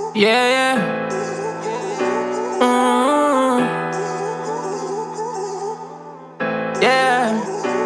Yeah, yeah. Mm, yeah,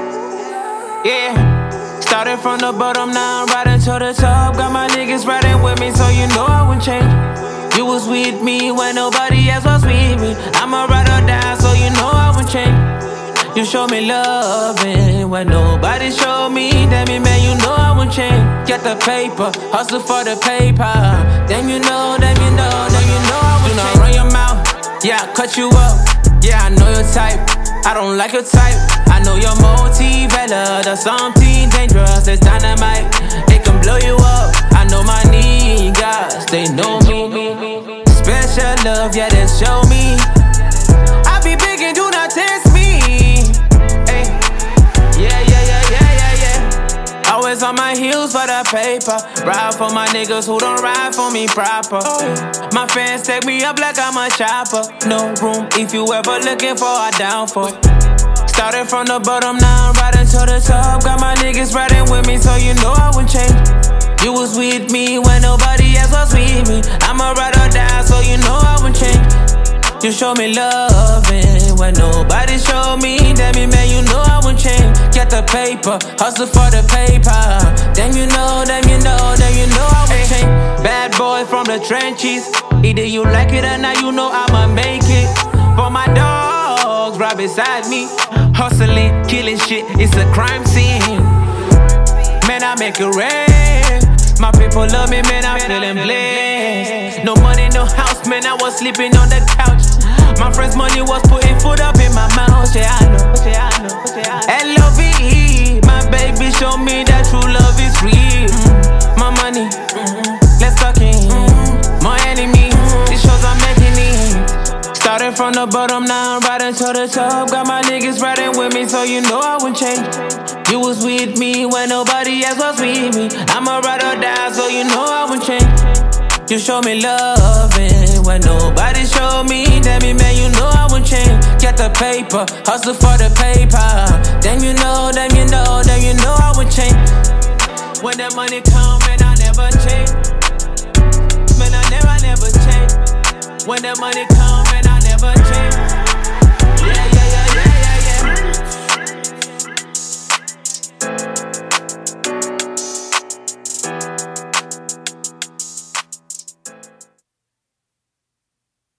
yeah. Started from the bottom, now I'm riding to the top. Got my niggas riding with me, so you know I wouldn't change. You was with me when nobody else was with me. I'ma ride or die, so you know I wouldn't change. You show me loving when nobody showed me. Damn it, man, you know I wouldn't change. Get the paper, hustle for the paper. Damn, you know, damn, you know, damn, you know I wouldn't change. Run your mouth, yeah, I cut you up. Yeah, I know your type, I don't like your type. I know your motive, there's something dangerous. There's dynamite, it can blow you up. I know my niggas, they know me. Special love, yeah, they show me. I be big and do not test me. Hey. Yeah. Always on my heels for the paper. Ride for my niggas who don't ride for me proper. My fans take me up like I'm a chopper. No room if you ever looking for a downfall. Started from the bottom, now I'm riding to the top. Got my niggas riding with me, so you know I wouldn't change. You was with me when nobody else was with me. I'ma ride or die, so you know I wouldn't change. You show me loving when nobody showed me. Damn it, man, you know I wouldn't change. Get the paper, hustle for the paper. Damn, you know, damn, you know, damn, you know I wouldn't change. Bad boy from the trenches. Either you like it or not, you know I'ma make it. For my dogs right beside me. Hustling, killing shit, it's a crime scene. Man, I make it rain. My people love me, man, I'm feeling blessed. No money, no house, man, I was sleeping on the couch. My friend's money was putting food up in my mouth. Yeah, I know. L-O-V-E, my baby showed me that true love is real. My money, let's talk in. My enemy, it shows I'm making it. Started from the bottom, now I'm riding to the top. Got my niggas riding with me, so you know I wouldn't change. You was with me when nobody else was with me. I'ma ride or die, so you know I wouldn't change. You show me loving when nobody showed me. Damn it, man, you know I wouldn't change. Get the paper, hustle for the paper. Damn, you know, damn, you know, damn, you know I wouldn't change. When the money come, man, I never change. Man, I never change. When the money come.